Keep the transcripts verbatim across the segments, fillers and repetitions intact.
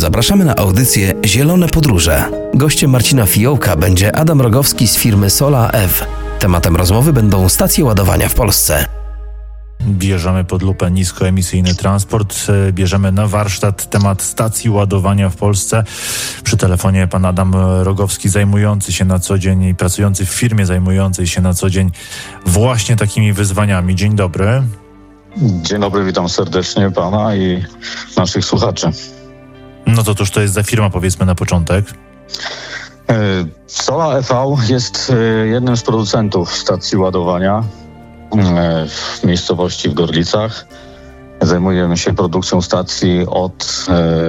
zapraszamy na audycję Zielone Podróże. Gościem Marcina Fiołka będzie Adam Rogowski z firmy Sola F. Tematem rozmowy będą stacje ładowania w Polsce. Bierzemy pod lupę niskoemisyjny transport, bierzemy na warsztat temat stacji ładowania w Polsce. Przy telefonie pan Adam Rogowski, zajmujący się na co dzień i pracujący w firmie zajmującej się na co dzień właśnie takimi wyzwaniami. Dzień dobry. Dzień dobry, witam serdecznie pana i naszych słuchaczy. No to cóż to jest za firma, powiedzmy na początek? Sola F V jest jednym z producentów stacji ładowania w miejscowości w Gorlicach. Zajmujemy się produkcją stacji od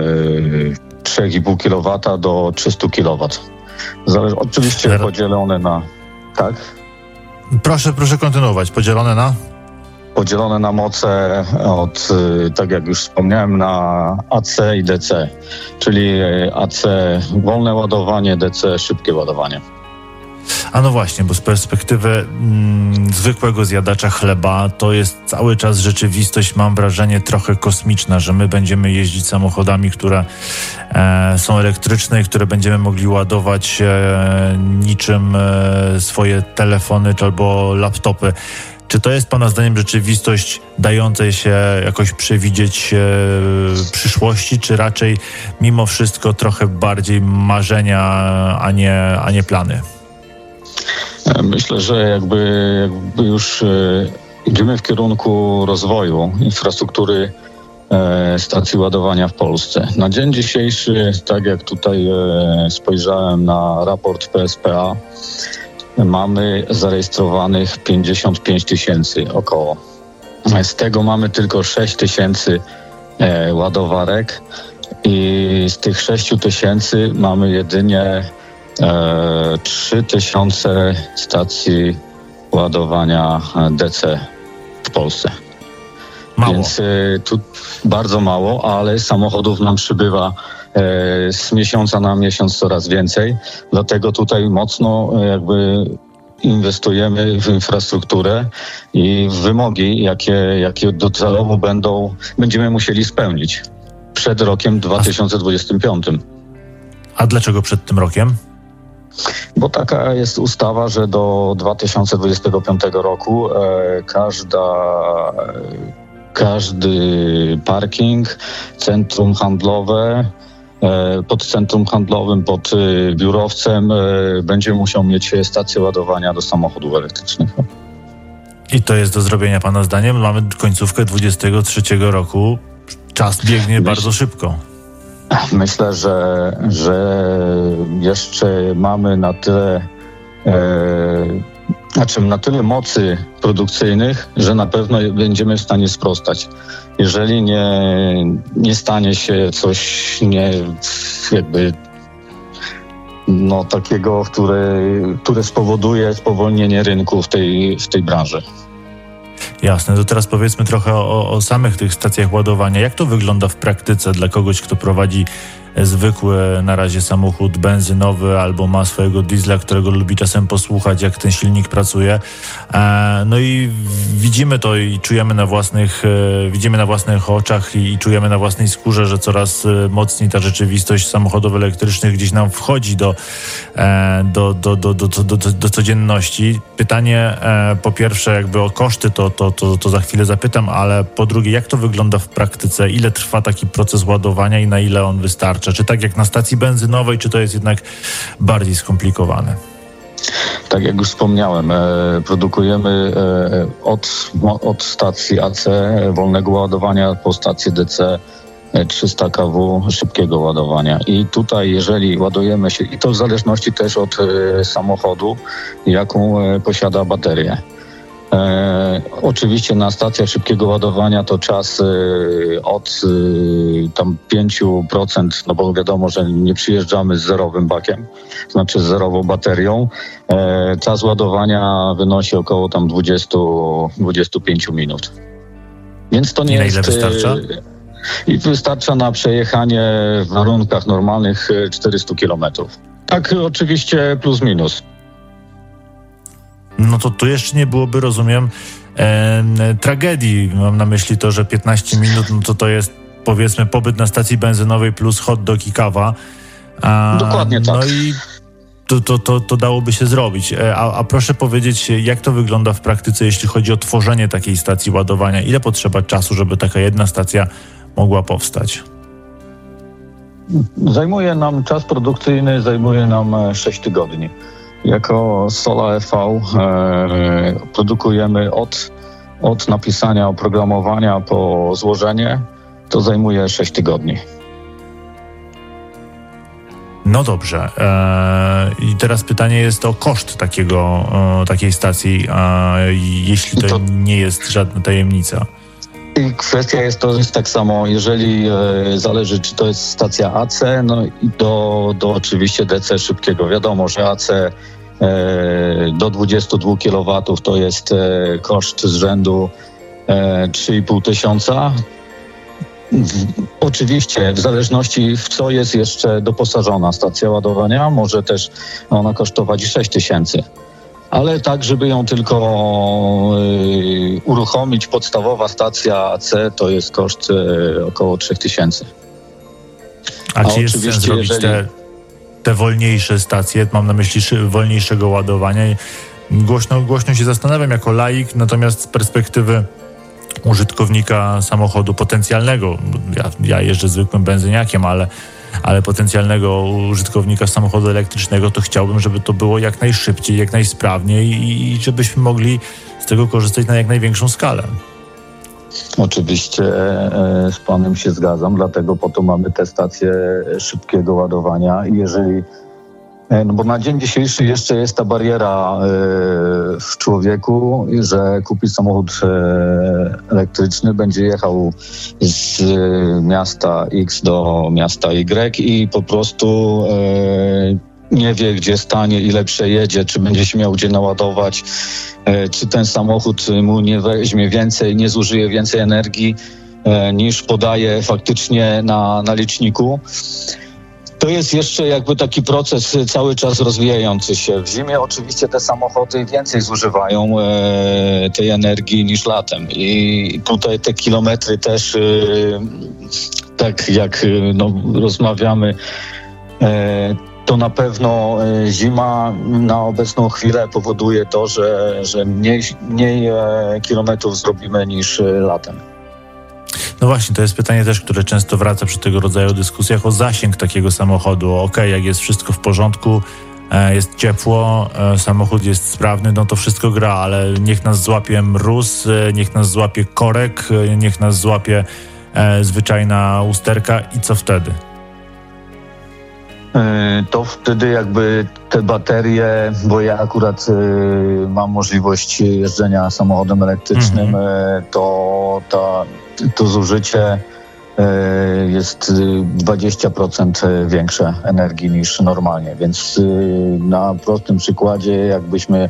e, trzy i pół kilowata do trzysta kilowatów. Zale- oczywiście Zero. podzielone na... Tak? Proszę, proszę kontynuować. Podzielone na? Podzielone na moce od, tak jak już wspomniałem, na A C i D C. Czyli A C wolne ładowanie, D C szybkie ładowanie. A no właśnie, bo z perspektywy mm, zwykłego zjadacza chleba to jest cały czas rzeczywistość, mam wrażenie, trochę kosmiczna, że my będziemy jeździć samochodami, które e, są elektryczne i które będziemy mogli ładować e, niczym e, swoje telefony czy albo laptopy. Czy to jest pana zdaniem rzeczywistość dającej się jakoś przewidzieć e, przyszłości, czy raczej mimo wszystko trochę bardziej marzenia, a nie, a nie plany? Myślę, że jakby, jakby już e, idziemy w kierunku rozwoju infrastruktury e, stacji ładowania w Polsce. Na dzień dzisiejszy, tak jak tutaj e, spojrzałem na raport P S P A, mamy zarejestrowanych pięćdziesiąt pięć tysięcy około. Z tego mamy tylko sześć tysięcy e, ładowarek i z tych sześć tysięcy mamy jedynie trzy tysiące stacji ładowania D C w Polsce. Mało. Więc y, tu bardzo mało, ale samochodów nam przybywa y, z miesiąca na miesiąc coraz więcej. Dlatego tutaj mocno y, jakby inwestujemy w infrastrukturę i w wymogi, jakie, jakie docelowo będą, będziemy musieli spełnić przed rokiem dwa tysiące dwudziestym piątym. A dlaczego przed tym rokiem? Bo taka jest ustawa, że do dwa tysiące dwudziestego piątego roku e, każda, e, każdy parking, centrum handlowe, e, pod centrum handlowym, pod e, biurowcem e, będzie musiał mieć stację ładowania do samochodów elektrycznych. I to jest do zrobienia pana zdaniem? Mamy końcówkę dwudziestego trzeciego roku. Czas biegnie Myśl... bardzo szybko. Myślę, że, że jeszcze mamy na tyle, e, znaczy na tyle mocy produkcyjnych, że na pewno będziemy w stanie sprostać. Jeżeli nie, nie stanie się coś nie jakby no takiego, które, które spowoduje spowolnienie rynku w tej, w tej branży. Jasne, to teraz powiedzmy trochę o, o samych tych stacjach ładowania. Jak to wygląda w praktyce dla kogoś, kto prowadzi zwykły na razie samochód benzynowy albo ma swojego diesla, którego lubi czasem posłuchać, jak ten silnik pracuje. E, no i widzimy to i czujemy na własnych, e, widzimy na własnych oczach i, i czujemy na własnej skórze, że coraz mocniej ta rzeczywistość samochodów elektrycznych gdzieś nam wchodzi do, e, do, do, do, do, do, do, do codzienności. Pytanie e, po pierwsze jakby o koszty, to, to, to, to za chwilę zapytam, ale po drugie, jak to wygląda w praktyce? Ile trwa taki proces ładowania i na ile on wystarcza? Czy tak jak na stacji benzynowej, czy to jest jednak bardziej skomplikowane? Tak jak już wspomniałem, e, produkujemy e, od, od stacji A C wolnego ładowania po stację D C e, trzysta kilowattów szybkiego ładowania. I tutaj jeżeli ładujemy się, i to w zależności też od e, samochodu, jaką e, posiada baterię. E, oczywiście na stacjach szybkiego ładowania to czas e, od e, tam pięć procent, no bo wiadomo, że nie przyjeżdżamy z zerowym bakiem, znaczy z zerową baterią. E, czas ładowania wynosi około tam dwadzieścia do dwudziestu pięciu minut. Więc to nie I na jest... ile wystarcza? I wystarcza na przejechanie w warunkach normalnych czterysta kilometrów. Tak oczywiście plus minus. No to tu jeszcze nie byłoby, rozumiem, e, tragedii. Mam na myśli to, że piętnaście minut, no to to jest powiedzmy pobyt na stacji benzynowej plus hot dog i kawa. A, Dokładnie tak. No i to, to, to, to dałoby się zrobić. A, a proszę powiedzieć, jak to wygląda w praktyce, jeśli chodzi o tworzenie takiej stacji ładowania? Ile potrzeba czasu, żeby taka jedna stacja mogła powstać? Zajmuje nam czas produkcyjny, zajmuje nam sześć tygodni. Jako Sola E V e, produkujemy od, od napisania oprogramowania po złożenie, to zajmuje sześć tygodni. No dobrze. Eee, I teraz pytanie jest o koszt takiego, e, takiej stacji, e, jeśli to, to nie jest żadna tajemnica. I kwestia jest to, jest tak samo, jeżeli e, zależy, czy to jest stacja A C, no i do, do oczywiście D C szybkiego. Wiadomo, że A C e, do dwadzieścia dwa kilowatów to jest e, koszt z rzędu e, trzy i pół tysiąca. W, oczywiście w zależności w co jest jeszcze doposażona stacja ładowania, może też ona kosztować sześć tysięcy. Ale tak, żeby ją tylko y, uruchomić, podstawowa stacja A C to jest koszt y, około trzy tysiące. A, A czy jest sens zrobić jeżeli... te, te wolniejsze stacje? Mam na myśli szy, wolniejszego ładowania. Głośno, głośno się zastanawiam jako laik, natomiast z perspektywy użytkownika samochodu potencjalnego, ja, ja jeżdżę zwykłym benzyniakiem, ale ale potencjalnego użytkownika samochodu elektrycznego, to chciałbym, żeby to było jak najszybciej, jak najsprawniej i, i żebyśmy mogli z tego korzystać na jak największą skalę. Oczywiście e, z panem się zgadzam, dlatego po to mamy te stacje szybkiego ładowania. Jeżeli, e, no bo na dzień dzisiejszy jeszcze jest ta bariera e, w człowieku, że kupi samochód e, elektryczny, będzie jechał z e, miasta X do miasta Y i po prostu e, nie wie, gdzie stanie, ile przejedzie, czy będzie się miał gdzie naładować, e, czy ten samochód mu nie weźmie więcej, nie zużyje więcej energii e, niż podaje faktycznie na, na liczniku. To jest jeszcze jakby taki proces cały czas rozwijający się. W zimie oczywiście te samochody więcej zużywają e, tej energii niż latem i tutaj te kilometry też, e, tak jak no, rozmawiamy, e, to na pewno e, zima na obecną chwilę powoduje to, że, że mniej, mniej e, kilometrów zrobimy niż e, latem. No właśnie, to jest pytanie też, które często wraca przy tego rodzaju dyskusjach o zasięg takiego samochodu. Okej, okay, jak jest wszystko w porządku, jest ciepło, samochód jest sprawny, no to wszystko gra, ale niech nas złapie mróz, niech nas złapie korek, niech nas złapie e, zwyczajna usterka i co wtedy? To wtedy jakby te baterie, bo ja akurat y, mam możliwość jeżdżenia samochodem elektrycznym, mm-hmm. to, to, to zużycie y, jest dwadzieścia procent większe energii niż normalnie, więc y, na prostym przykładzie jakbyśmy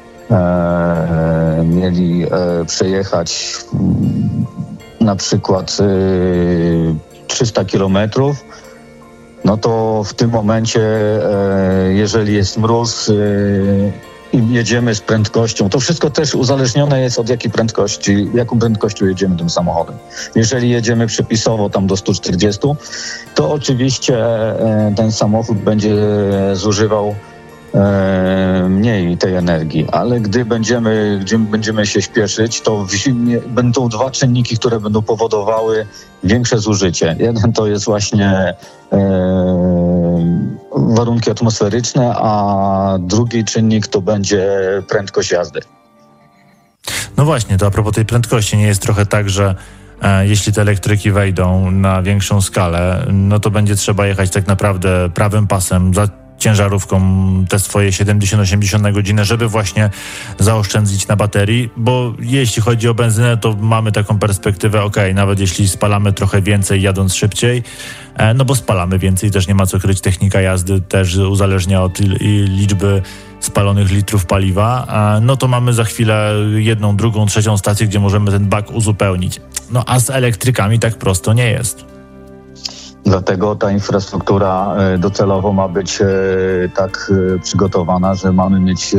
e, mieli e, przejechać y, na przykład y, trzysta kilometrów, no to w tym momencie, e, jeżeli jest mróz e, i jedziemy z prędkością, to wszystko też uzależnione jest od jakiej prędkości, jaką prędkością jedziemy tym samochodem. Jeżeli jedziemy przepisowo tam do stu czterdziestu, to oczywiście e, ten samochód będzie zużywał e, mniej tej energii, ale gdy będziemy, gdy będziemy się śpieszyć, to w zimie będą dwa czynniki, które będą powodowały większe zużycie. Jeden to jest właśnie e, warunki atmosferyczne, a drugi czynnik to będzie prędkość jazdy. No właśnie, to a propos tej prędkości, nie jest trochę tak, że e, jeśli te elektryki wejdą na większą skalę, no to będzie trzeba jechać tak naprawdę prawym pasem za ciężarówką te swoje siedemdziesiąt osiemdziesiąt na godzinę, żeby właśnie zaoszczędzić na baterii, bo jeśli chodzi o benzynę, to mamy taką perspektywę, okej, okay, nawet jeśli spalamy trochę więcej jadąc szybciej, no bo spalamy więcej, też nie ma co kryć, technika jazdy też uzależnia od liczby spalonych litrów paliwa, no to mamy za chwilę jedną, drugą, trzecią stację, gdzie możemy ten bak uzupełnić. No a z elektrykami tak prosto nie jest. Dlatego ta infrastruktura docelowo ma być tak przygotowana, że mamy mieć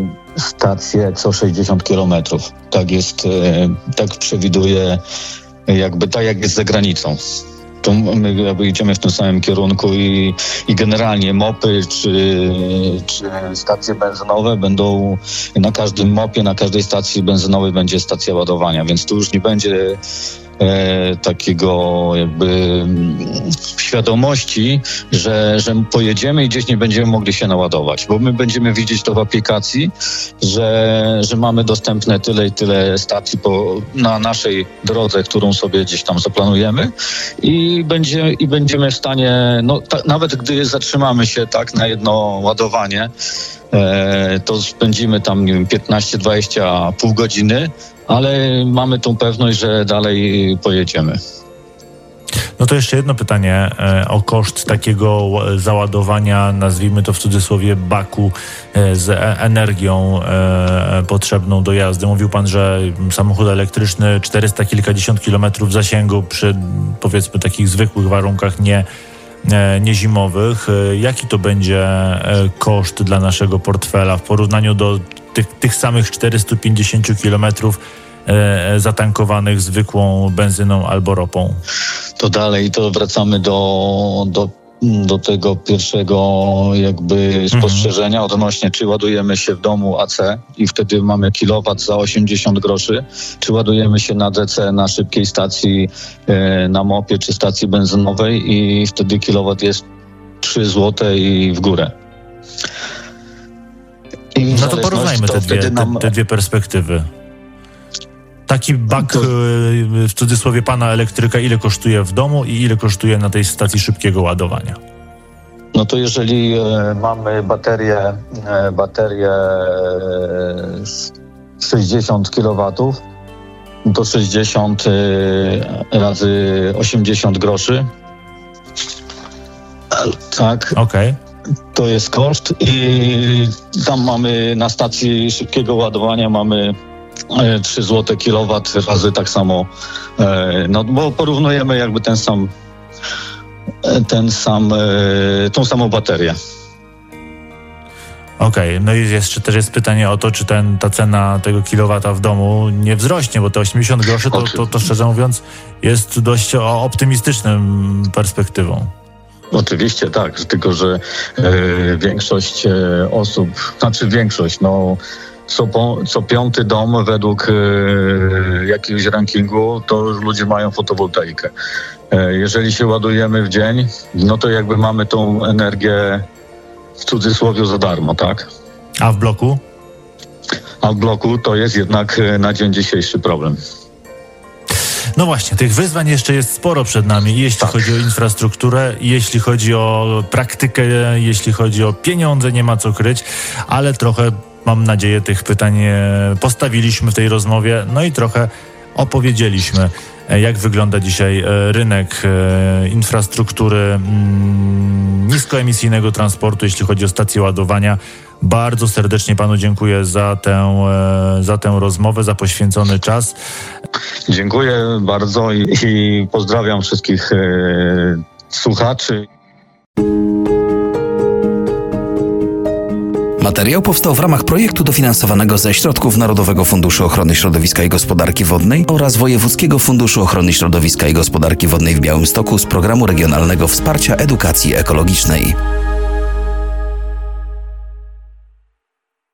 stację co sześćdziesiąt kilometrów. Tak jest, tak przewiduje jakby tak jak jest za granicą. To my jakby idziemy w tym samym kierunku i, i generalnie mopy czy, czy stacje benzynowe będą, na każdym mopie, na każdej stacji benzynowej będzie stacja ładowania, więc tu już nie będzie e, takiego jakby świadomości, że, że pojedziemy i gdzieś nie będziemy mogli się naładować, bo my będziemy widzieć to w aplikacji, że, że mamy dostępne tyle i tyle stacji po, na naszej drodze, którą sobie gdzieś tam zaplanujemy i, będzie, i będziemy w stanie, no ta, nawet gdy zatrzymamy się tak na jedno ładowanie, e, to spędzimy tam, nie wiem, piętnaście dwadzieścia, pół godziny, ale mamy tą pewność, że dalej pojedziemy. No to jeszcze jedno pytanie e, o koszt takiego załadowania, nazwijmy to w cudzysłowie, baku e, z e- energią e, potrzebną do jazdy. Mówił pan, że samochód elektryczny czterysta kilkadziesiąt kilometrów zasięgu przy, powiedzmy, takich zwykłych warunkach nie, e, niezimowych. E, jaki to będzie e, koszt dla naszego portfela w porównaniu do tych, tych samych czterystu pięćdziesięciu kilometrów E, zatankowanych zwykłą benzyną albo ropą? To dalej, to wracamy do, do, do tego pierwszego jakby spostrzeżenia mhm. odnośnie, czy ładujemy się w domu A C i wtedy mamy kilowat za osiemdziesiąt groszy, czy ładujemy się na D C na szybkiej stacji, e, na mopie czy stacji benzynowej i wtedy kilowat jest trzy złote i w górę. I no to porównajmy to te, dwie, nam... te, te dwie perspektywy. Taki bak, w cudzysłowie, pana elektryka, ile kosztuje w domu i ile kosztuje na tej stacji szybkiego ładowania? No to jeżeli e, mamy baterię, e, baterię e, sześćdziesiąt kilowatów, to sześćdziesiąt e, razy osiemdziesiąt groszy. Tak. Okej. To jest koszt i tam mamy na stacji szybkiego ładowania mamy trzy złote kilowat razy tak samo, no bo porównujemy jakby ten sam, ten sam, tą samą baterię. Okej, okay. No i jeszcze też jest pytanie o to, czy ten, ta cena tego kilowata w domu nie wzrośnie, bo te osiemdziesiąt groszy to, to, to szczerze mówiąc jest dość optymistyczną perspektywą. Oczywiście tak, tylko że e, większość e, osób, znaczy większość, no Co, po, co piąty dom według e, jakiegoś rankingu, to ludzie mają fotowoltaikę. E, jeżeli się ładujemy w dzień, no to jakby mamy tą energię w cudzysłowie za darmo, tak? A w bloku? A w bloku to jest jednak na dzień dzisiejszy problem. No właśnie, tych wyzwań jeszcze jest sporo przed nami, jeśli tak. chodzi o infrastrukturę, jeśli chodzi o praktykę, jeśli chodzi o pieniądze, nie ma co kryć, ale trochę, mam nadzieję, tych pytań postawiliśmy w tej rozmowie, no i trochę opowiedzieliśmy, jak wygląda dzisiaj rynek infrastruktury niskoemisyjnego transportu, jeśli chodzi o stacje ładowania. Bardzo serdecznie panu dziękuję za tę, za tę rozmowę, za poświęcony czas. Dziękuję bardzo i, i pozdrawiam wszystkich e, słuchaczy. Materiał powstał w ramach projektu dofinansowanego ze środków Narodowego Funduszu Ochrony Środowiska i Gospodarki Wodnej oraz Wojewódzkiego Funduszu Ochrony Środowiska i Gospodarki Wodnej w Białymstoku z Programu Regionalnego Wsparcia Edukacji Ekologicznej.